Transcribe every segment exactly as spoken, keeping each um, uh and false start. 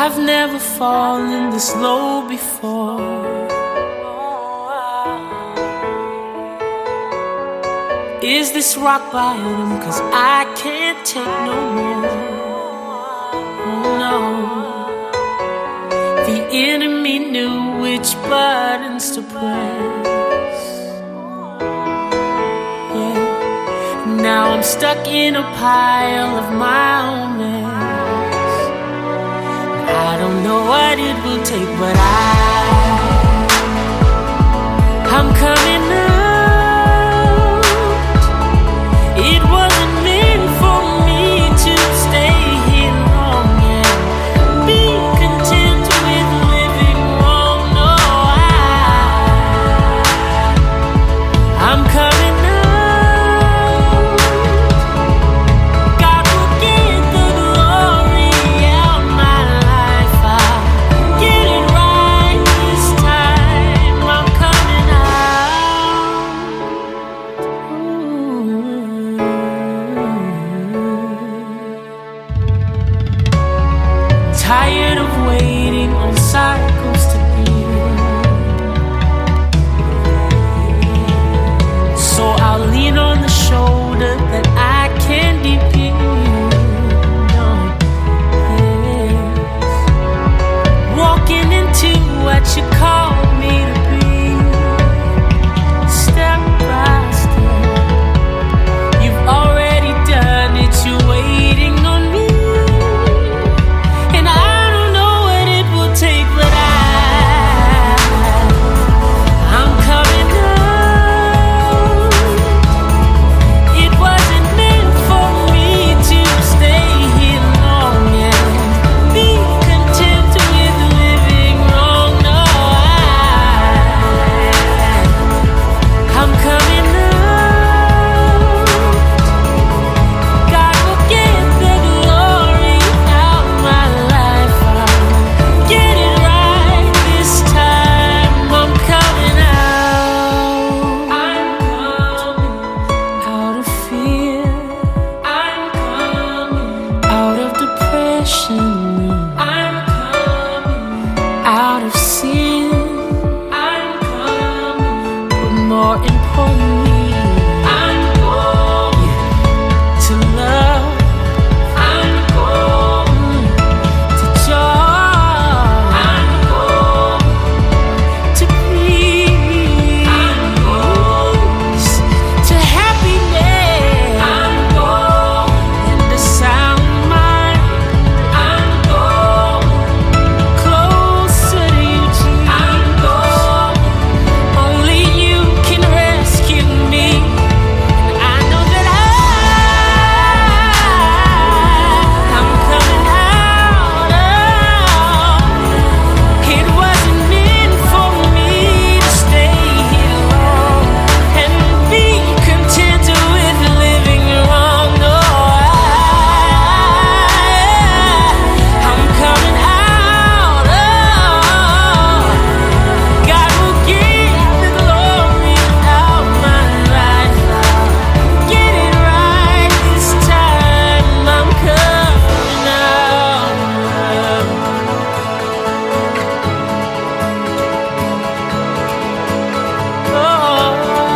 I've never fallen this low before. Is this rock bottom? 'Cause I can't take no more. Oh no. The enemy knew which buttons to press. Yeah. Now I'm stuck in a pile of my own mess. I don't know what it will take, but I I'm coming out. It wasn't meant for me to stay here long and be content with living wrong. No, I I'm coming out. God will get the glory out my life. I'll get it right this time. I'm coming out. Ooh. Tired of waiting on cycles to end. So I'll lean on the shoulder that I can depend on. Yes. Walking into what you called me to be, step by step. You've already done it, you're waiting on me. And I don't know what it will take, but I I'm coming out. It wasn't meant for me to stay here long and be content with living wrong. No, I I'm coming out. God will get the glory out my life. I'll get it right this time. I'm coming out. I'm coming out of fear. I'm coming out of depression. I'm coming out of sin. I'm coming, but more importantly, I'm going to love. I'm going to joy. I'm going to peace. I'm going to happiness. I'm going and a sound mind. I'm going closer to you, Jesus. I'm going. Only you can rescue me. And I know that I I'm coming out of. It wasn't meant for me to stay here long and be content with living wrong. No, I I'm coming out of. God will get the glory out my life. I'll get it right this time. I'm coming out. Oh,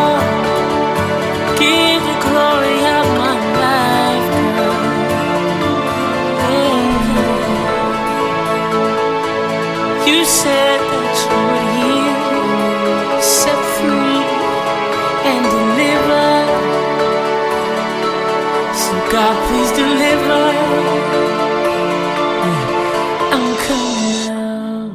get the glory out my life, God. Yeah. You said that you would heal, set free, and deliver. So God, please deliver. Yeah, I'm coming out.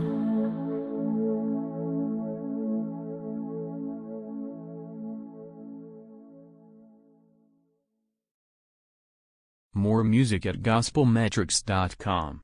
More music at gospel metrics dot com.